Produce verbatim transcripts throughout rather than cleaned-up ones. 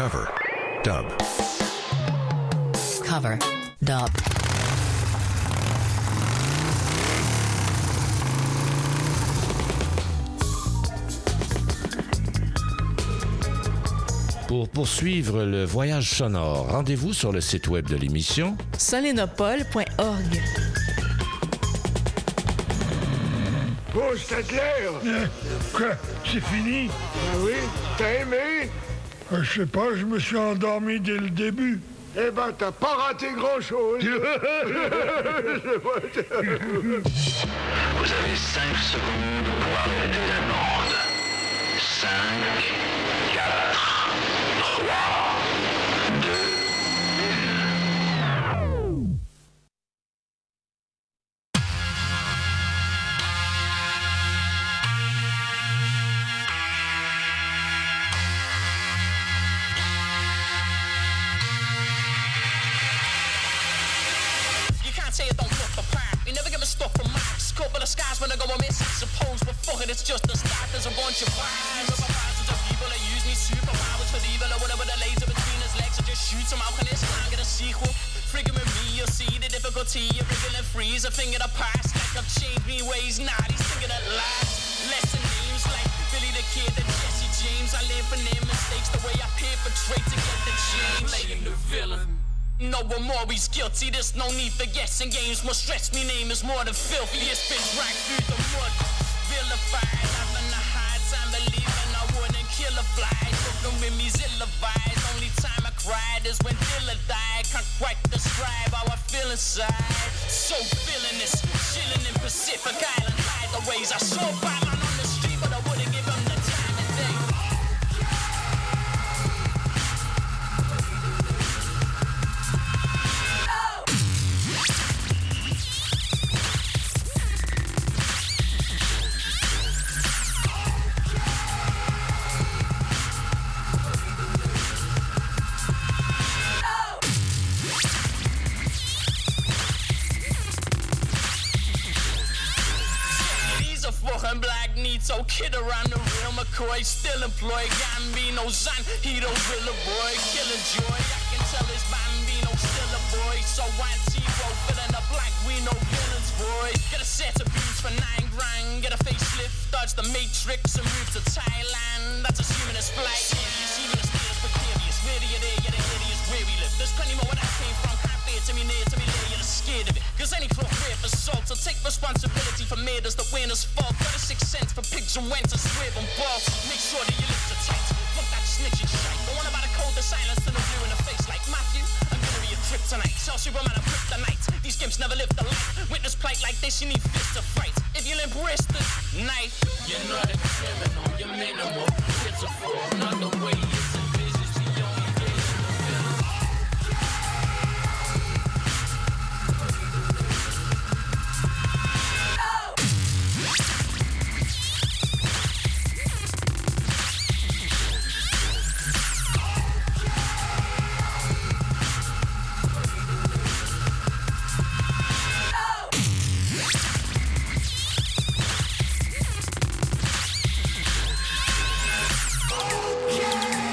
Cover. Dub. Cover. Dub. Pour poursuivre le voyage sonore, rendez-vous sur le site web de l'émission solenopole point org. Oh, Stadler! Euh, quoi? C'est fini? Ah oui? T'as aimé? Euh, je sais pas, je me suis endormi dès le début. Eh ben, t'as pas raté grand-chose. Vous avez cinq secondes pour arrêter la bande. cinq, quatre, trois, deux, Say it don't look apart. You never get my stuff from Max. Couple of skies when I go amiss. I suppose, but fuck it, it's just a start. There's a bunch of vibes. Over thousands of people that use me superpowers for evil or whatever the laser between his legs. I just shoot some alchemist. Can't get a sequel. Friggin' with me, you'll see the difficulty. You're wriggle and freeze. A finger to pass. Like I've changed me ways. Nah, he's thinking at last. Lesson names like Billy the Kid and Jesse James. I live for their mistakes. The way I perpetrate to get the change. Playing the villain. No one more, he's guilty, there's no need for guessing games. More stress, me name is more than filthy. It's been dragged through the mud, vilified. Having a hard time believing I wouldn't kill a fly. Looking with me ill-advised. Only time I cried is when Dilla died. Can't quite describe how I feel inside. So feeling this, chilling in Pacific Island hideaways. I saw Batman on the street, but I wouldn't give him the time of day. Black needs so kid around the real McCoy still employed Gambino Zan he don't will a boy killing joy I can tell his Bambino still a boy so why T-Row filling up like we know villains boy get a set of boots for nine grand get a facelift dodge the matrix and move to Thailand that's assuming it's flight serious even a status precarious where do you there you're the hideous where we live there's plenty more where that came from can't fear to me near to me there you're scared of it cause any crook wear for salt so take responsibility for murders that winners fault thirty-six cents for pigs and went to swerve and balls make sure that your lips are tight fuck that snitching shite the one about a cold the silence to the blue in the face like Matthew I'm gonna be a trip tonight tell Superman I flip the night these gimps never live the life witness plight like this you need fists to fight if you'll embrace the night you're not a criminal you're minimal pitiful not the way it's envisioned you only get in the middle Yeah!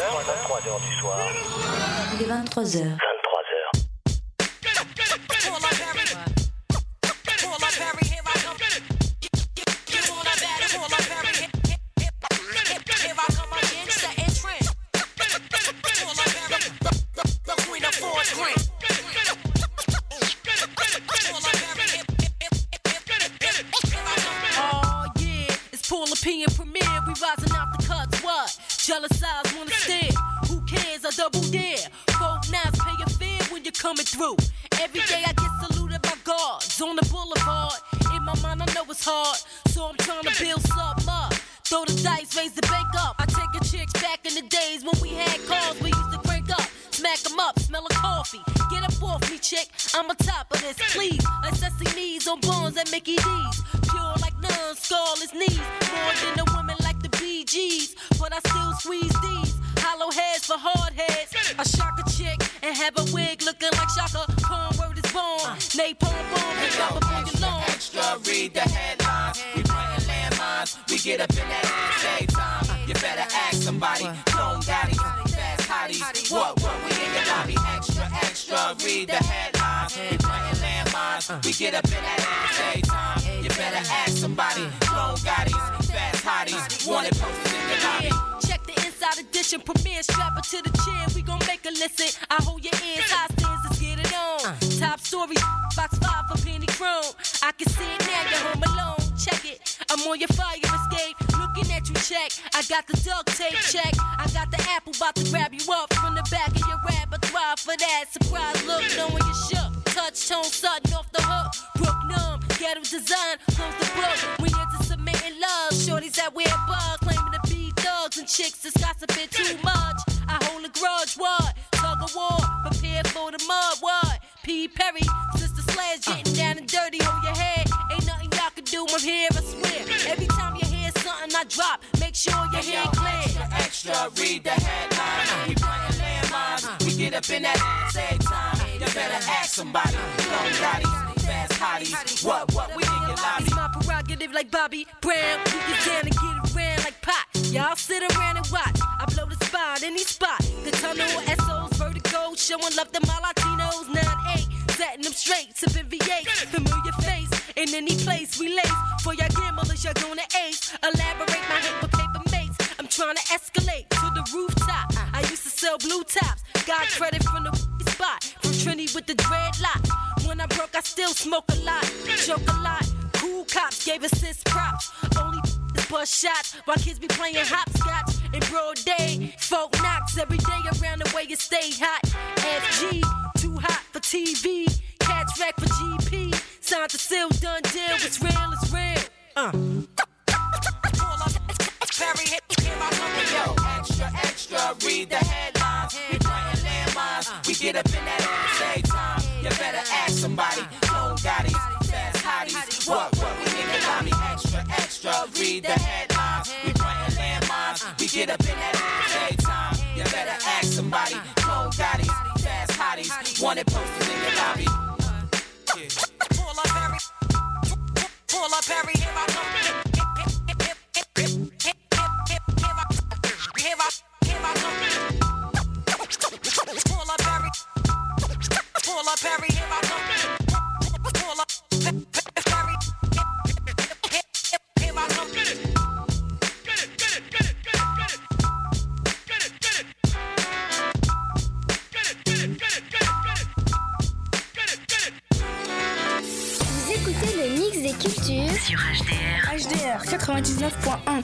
heures. vingt-trois heures du soir. Il est vingt-trois heures. vingt-trois heures. P and premiere, we rising out the cuts, what? Jealous eyes wanna stare, who cares, I double dare. Folk knives pay your fare when you're coming through. Every day I get saluted by guards on the boulevard. In my mind I know it's hard, so I'm trying to build something up. Throw the dice, raise the bank up. I take a chicks back in the days when we had cars we used to crank up. Smack them up, smell a coffee. Get up off me, chick, I'm on top of this, please. Like Sesame's on Bonds at Mickey D's. Pure like none, scarless knees. More than a woman like the B Gs. But I still squeeze these. Hollow heads for hard heads. I shock a chick and have a wig looking like Shaka. Palm word is born. Napalm bomb and drop up on your lawn. Extra, read the headlines. We playing landmines. We get up in that ass every time. You better ask somebody. Clone daddies, fast hotties. What, what, we in your lobby. Extra, extra, read the headlines. We playing landmines. We get up in that ass every time. You better ask somebody. Clone daddies, fast hotties. Wanted posters in your lobby. Check the inside edition, premiere, strap it to the chair. We gon' make a listen. I hold your ears, high stands, let's get it on. Top story, box five for Penny Chrome. I can see it now, you're home alone. Check it, I'm on your fire escape. Looking at you, check. I got the duct tape, check. I got the apple, about to grab you up from the back of your repertoire for that surprise look, knowing you shook. Touch tone, sudden off the hook. Brook numb, ghetto design, close the book. We into submitting love. Shorties that wear bugs, claiming to be thugs and chicks that's gossiping too much. I hold a grudge, what? Tug of war, prepare for the mud, what? P. Perry, Sister Sledge, getting down and dirty, hold your head. Ain't nothing y'all can do, I'm here, I swear. Every time you hear something I drop, make sure your Hey, head yo, clear. extra, extra, read the headlines. We playing landmines. We get up in that ass every time. You better ask somebody. Clone daddies, fast hotties. What, what, we in your lobby. It's my prerogative like Bobby Brown. We get down and get around like pot. Y'all sit around and watch. I blow the spot, any spot. The tunnel, S Os, vertigo, showing love to my Latinos. nine eight, setting them straight, sipping V eight. Familiar face, in any place we lace. For y'all gamblers, y'all gonna ace. Elaborate my hate with paper mates. I'm trying to escalate to the rooftop. I used to sell blue tops. Got credit from the spot. From Trini with the dreadlocks. When I broke, I still smoke a lot. Choke a lot. Cool cops gave assist props. Only bust shots while kids be playing hopscotch in broad day. Folk knocks every day around the way you stay hot. F G, too hot for T V. Catch rack for G P. Signed to seal, done deal. It's real, it's real. Uh. Yo, extra, extra, read the headlines. We playing landmines. We get up in that ass every time. You better ask somebody. Clone daddies, fast hotties. What, what, we in the lobby. Extra, extra, read the headlines. We playing landmines. We get up in that ass every time. You better ask somebody. Clone daddies, fast hotties. Wanted posters in your lobby. Pull up every, pull up every, here I come. Here I, here I come. Pull up every, pull up every, here I come. Pull up every, here I come. Get it, get it, get it, get it, get it, get it, get it, get it, get it, get it, get it, get it, get it. Vous écoutez le mix des cultures Sur H D R. H D R quatre-vingt-dix-neuf point un.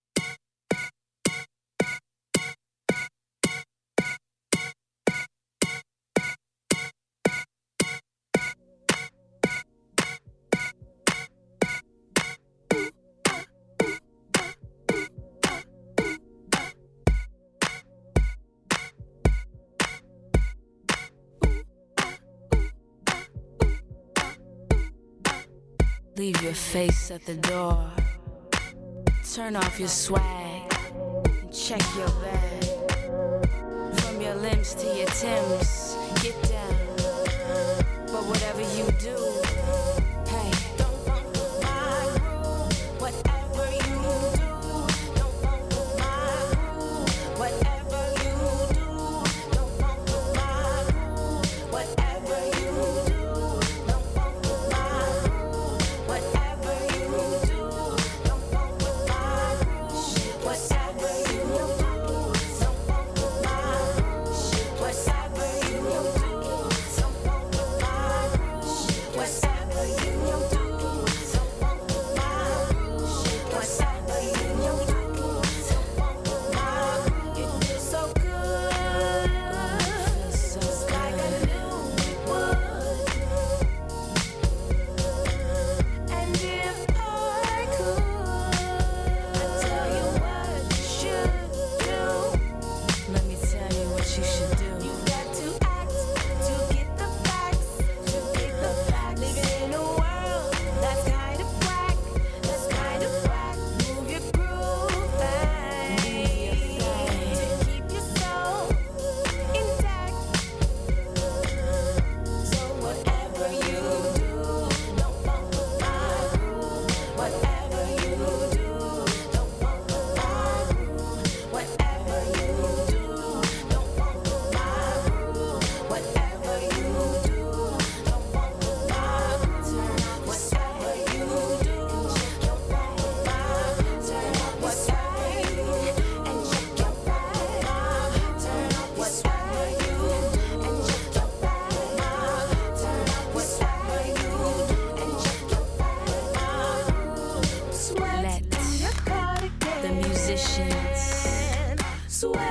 Leave your face at the door. Turn off your swag and check your bag. From your limbs to your Timbs, get down. But whatever you do, hey, don't fuck with my groove. Whatever you do, don't fuck with my groove. Whatever you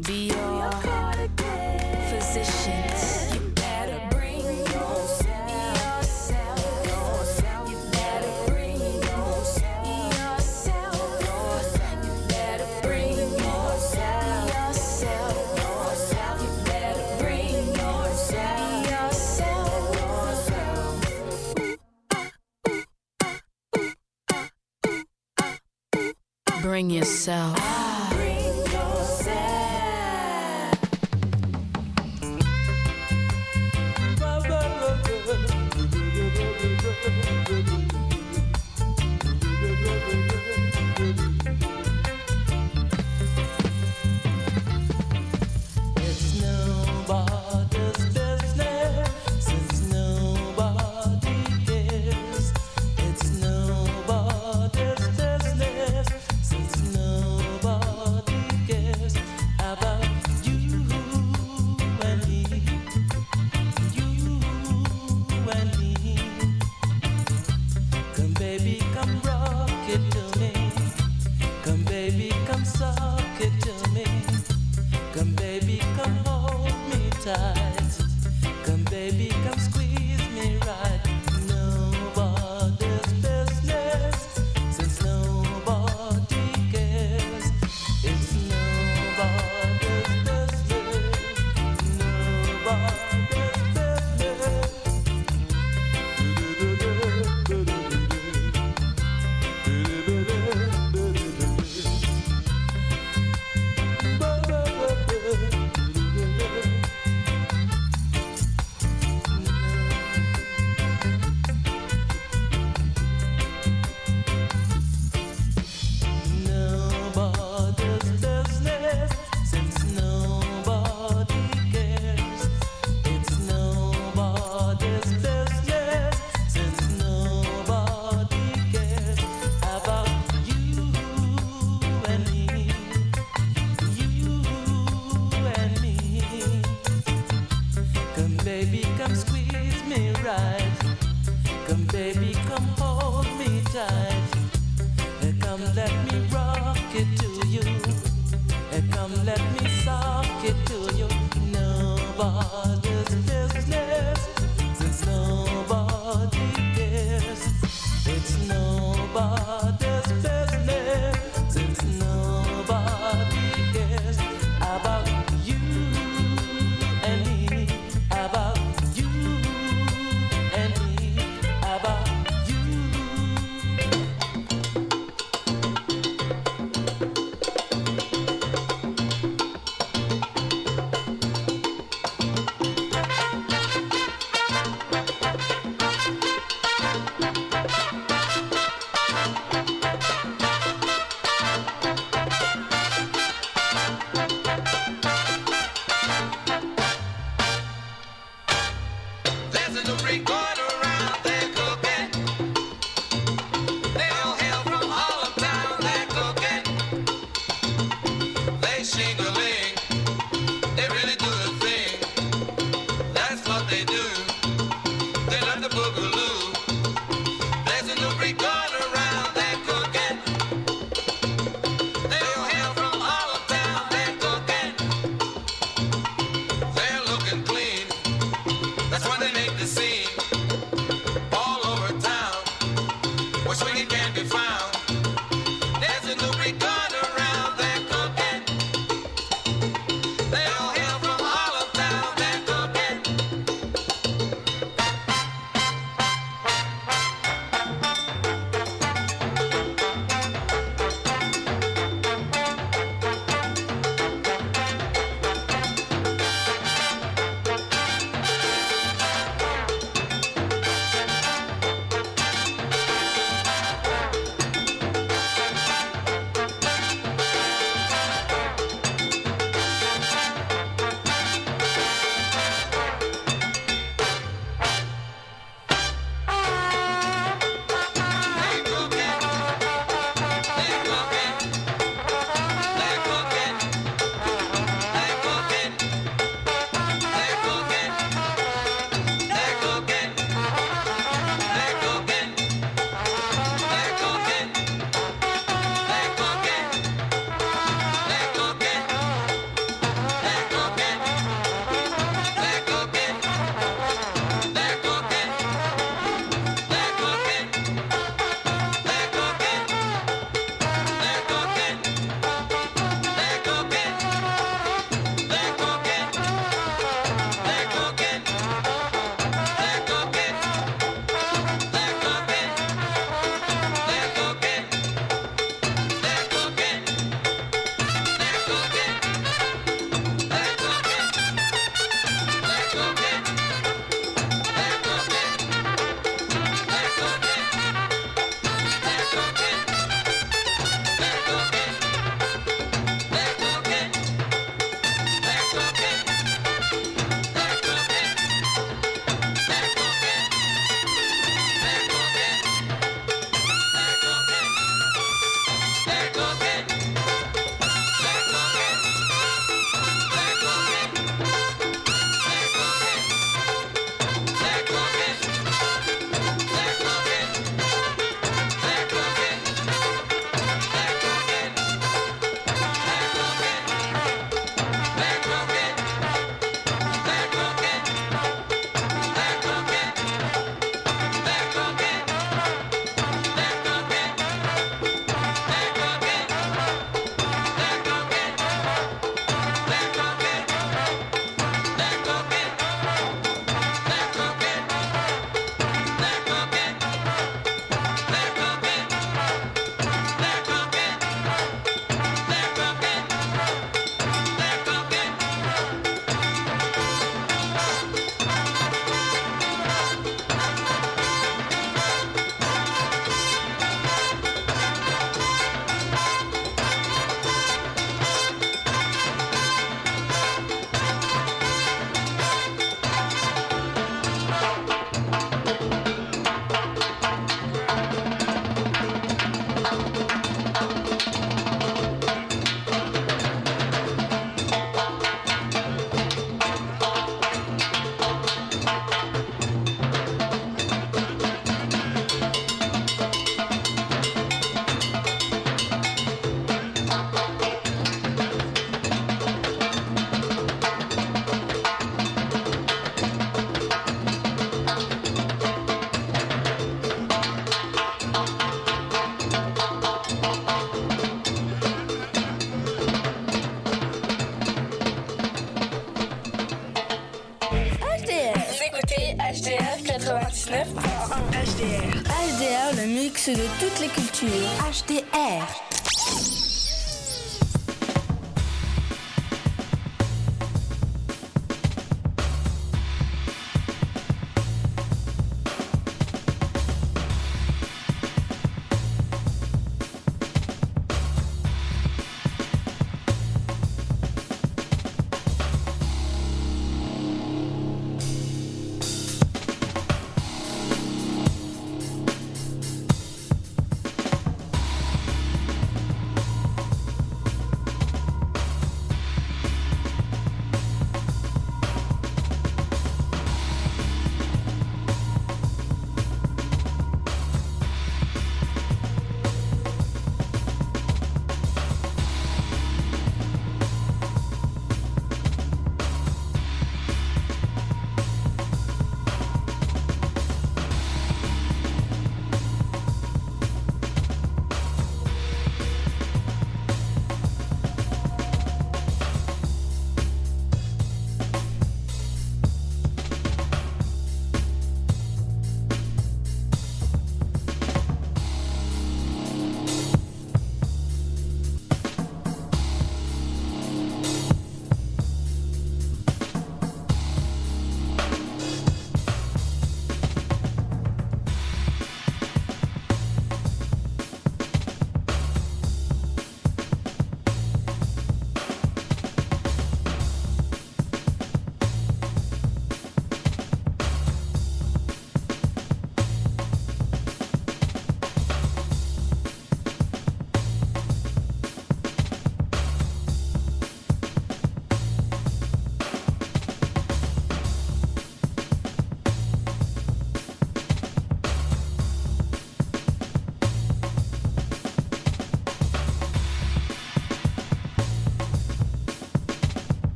be your physicians. You better bring yourself. You better bring yourself. You better bring yourself. You better bring yourself. Bring yourself. R quatre-vingt-dix-neuf point un. H D R. H D R, le mix de toutes les cultures. H D R.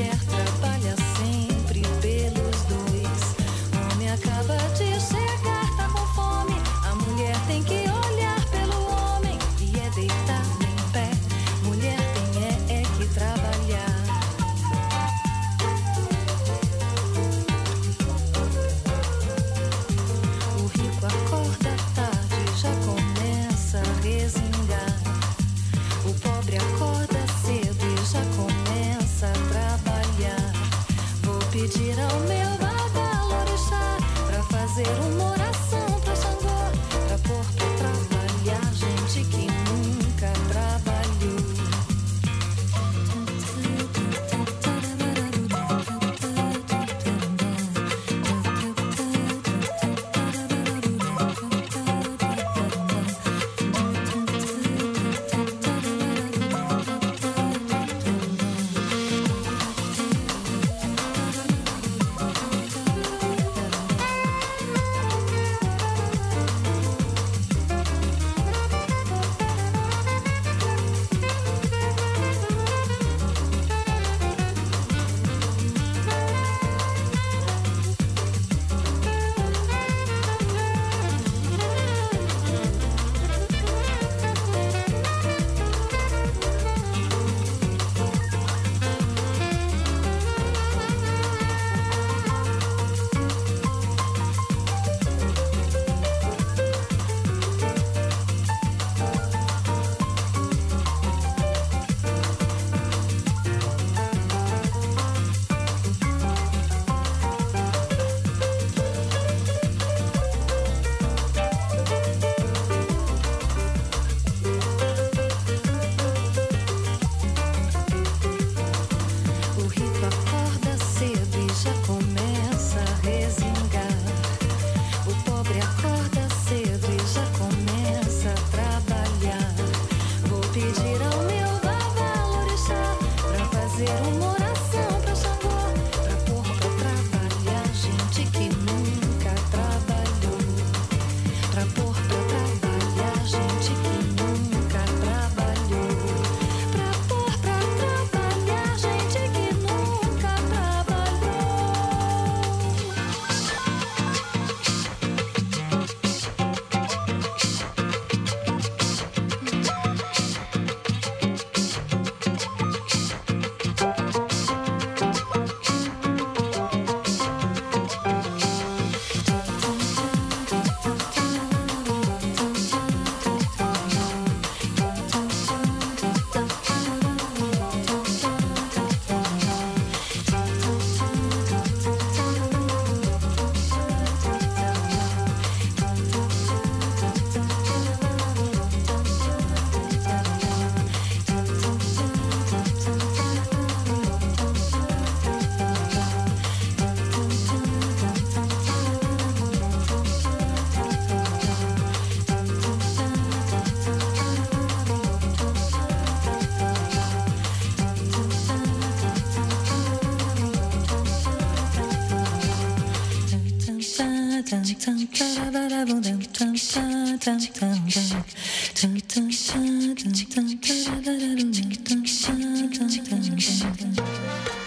Acaba de chegar. pra pôr pra trabalhar gente que nunca trabalhou. Pra pôr pra trabalhar gente que nunca Thank you.